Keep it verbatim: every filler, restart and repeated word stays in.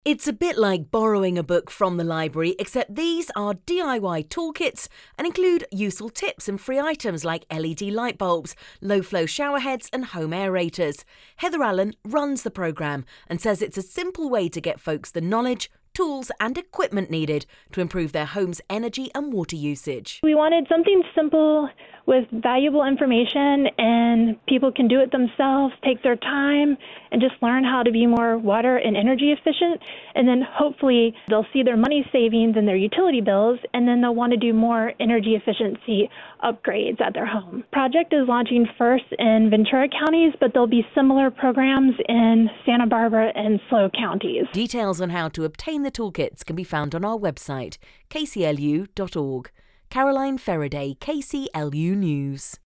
It's a bit like borrowing a book from the library, except these are D I Y toolkits and include useful tips and free items like L E D light bulbs, low-flow shower heads and home aerators. Heather Allen runs the programme and says it's a simple way to get folks the knowledge, tools and equipment needed to improve their home's energy and water usage. We wanted something simple with valuable information, and people can do it themselves, take their time, and just learn how to be more water and energy efficient. And then hopefully they'll see their money savings in their utility bills, and then they'll want to do more energy efficiency upgrades at their home. Project is launching first in Ventura counties, but there'll be similar programs in Santa Barbara and SLO counties. Details on how to obtain the toolkits can be found on our website, k c l u dot org. Caroline Faraday, K C L U News.